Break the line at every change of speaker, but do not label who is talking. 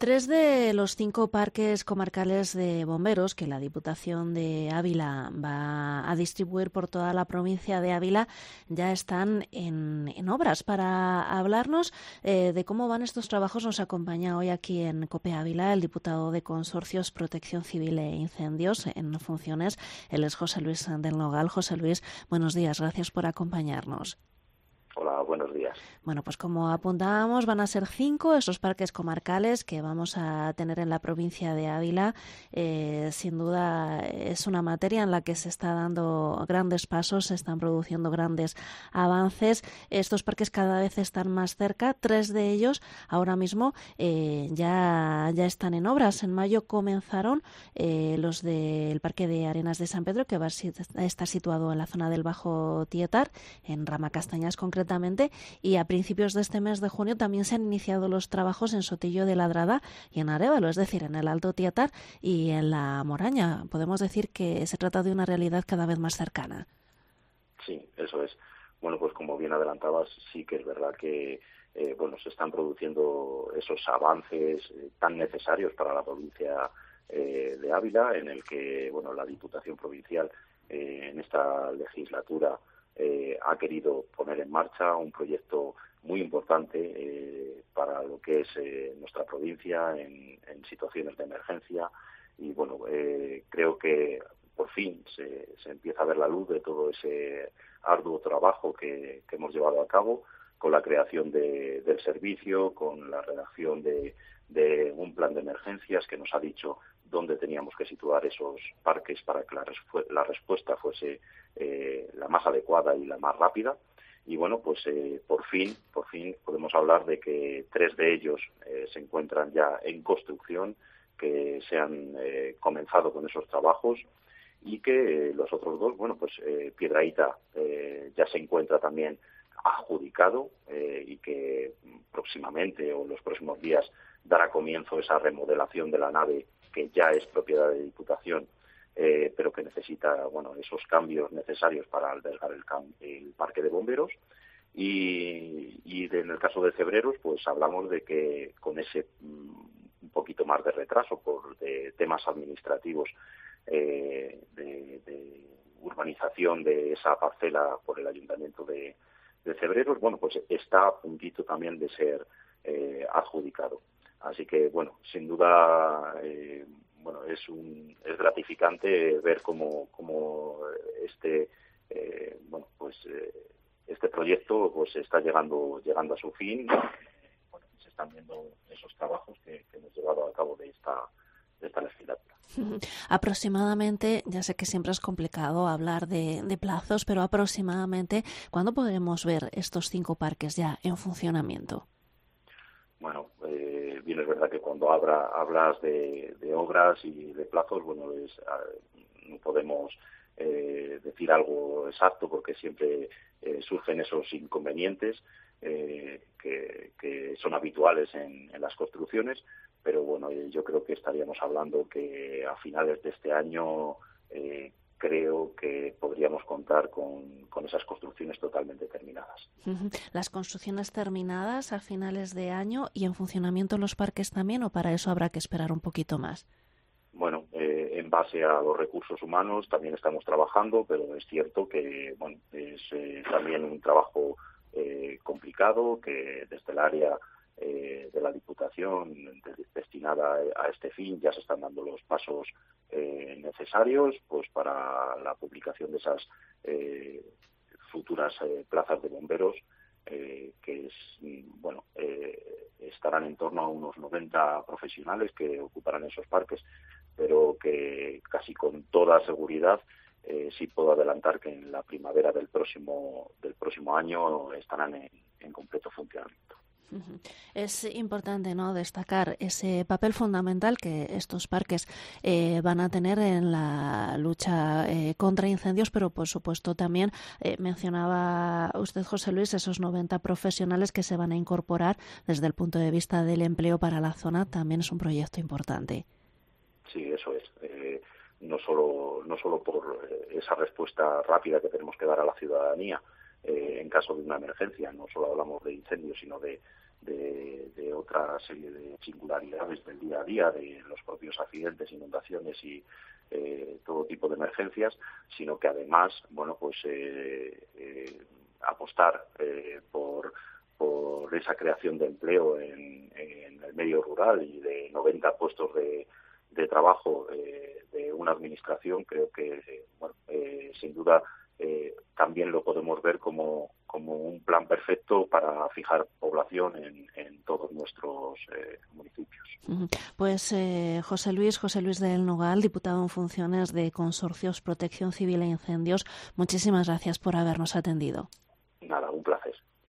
3 de los 5 parques comarcales de bomberos que la Diputación de Ávila va a distribuir por toda la provincia de Ávila ya están en obras. Para hablarnos de cómo van estos trabajos nos acompaña hoy aquí en COPE Ávila el diputado de Consorcios, Protección Civil e Incendios en funciones. Él es José Luis del Nogal. José Luis, buenos días. Gracias por acompañarnos.
Hola, buenos días.
Bueno, pues como apuntábamos, van a ser 5 esos parques comarcales que vamos a tener en la provincia de Ávila. Sin duda es una materia en la que se está dando grandes pasos, se están produciendo grandes avances. Estos parques cada vez están más cerca. 3 de ellos ahora mismo ya están en obras. En mayo comenzaron los del Parque de Arenas de San Pedro, que va a estar situado en la zona del Bajo Tietar, en Rama Castañas concretamente, y a principios de este mes de junio también se han iniciado los trabajos en Sotillo de Ladrada y en Arévalo, es decir, en el Alto Tietar y en la Moraña. Podemos decir que se trata de una realidad cada vez más cercana.
Sí, eso es. Bueno, pues como bien adelantabas, sí que es verdad que se están produciendo esos avances tan necesarios para la provincia de Ávila, en el que la Diputación Provincial en esta legislatura ha querido poner en marcha un proyecto muy importante para lo que es nuestra provincia en situaciones de emergencia y creo que por fin se empieza a ver la luz de todo ese arduo trabajo que hemos llevado a cabo con la creación del servicio, con la redacción de un plan de emergencias que nos ha dicho dónde teníamos que situar esos parques para que la respuesta fuese la más adecuada y la más rápida. Y por fin podemos hablar de que 3 de ellos se encuentran ya en construcción, que se han comenzado con esos trabajos y que los otros 2, Piedrahita ya se encuentra también adjudicado y que próximamente o en los próximos días dará comienzo esa remodelación de la nave que ya es propiedad de Diputación, pero que necesita esos cambios necesarios para albergar el parque de bomberos. Y en el caso de Cebreros, pues hablamos de que con ese un poquito más de retraso por temas administrativos de urbanización de esa parcela por el Ayuntamiento de Cebreros, está a puntito también de ser adjudicado. Así que, sin duda, es gratificante ver cómo este proyecto pues está llegando a su fin. Se están viendo esos trabajos que hemos llevado a cabo de esta legislatura.
Aproximadamente, ya sé que siempre es complicado hablar de plazos, pero aproximadamente, ¿cuándo podremos ver estos 5 parques ya en funcionamiento?
Bien es verdad que cuando hablas de obras y de plazos, no podemos decir algo exacto porque siempre surgen esos inconvenientes que son habituales en las construcciones, pero yo creo que estaríamos hablando que a finales de este año creo que podríamos contar con esas construcciones totalmente terminadas.
¿Las construcciones terminadas a finales de año y en funcionamiento los parques también, o para eso habrá que esperar un poquito más?
En base a los recursos humanos también estamos trabajando, pero es cierto que es también un trabajo complicado, que desde el área de la Diputación destinada a este fin ya se están dando los pasos necesarios pues para la publicación de esas futuras plazas de bomberos que estarán en torno a unos 90 profesionales que ocuparán esos parques, pero que casi con toda seguridad sí puedo adelantar que en la primavera del próximo año estarán en completo funcionamiento.
Es importante, ¿no?, destacar ese papel fundamental que estos parques van a tener en la lucha contra incendios, pero por supuesto también mencionaba usted, José Luis, esos 90 profesionales que se van a incorporar desde el punto de vista del empleo para la zona. También es un proyecto importante.
Sí, eso es. No solo por esa respuesta rápida que tenemos que dar a la ciudadanía en caso de una emergencia. No solo hablamos de incendios, sino de de otra serie de singularidades del día a día, de los propios accidentes, inundaciones y todo tipo de emergencias, sino que además, bueno, pues apostar por esa creación de empleo en el medio rural y de 90 puestos de trabajo de una administración, creo que sin duda también lo podemos ver como un plan perfecto para fijar población en todos nuestros municipios.
Pues José Luis del Nogal, diputado en funciones de Consorcios Protección Civil e Incendios, muchísimas gracias por habernos atendido.
Nada, un placer.